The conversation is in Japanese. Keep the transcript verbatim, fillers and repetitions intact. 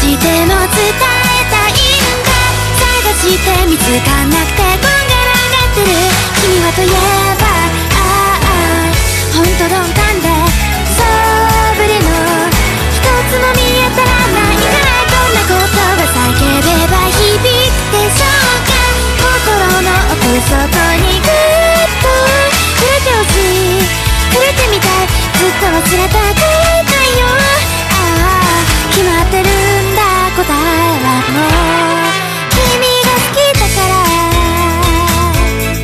しても伝えたいんだ。探して見つかんなくてこんがらがってる君はといえば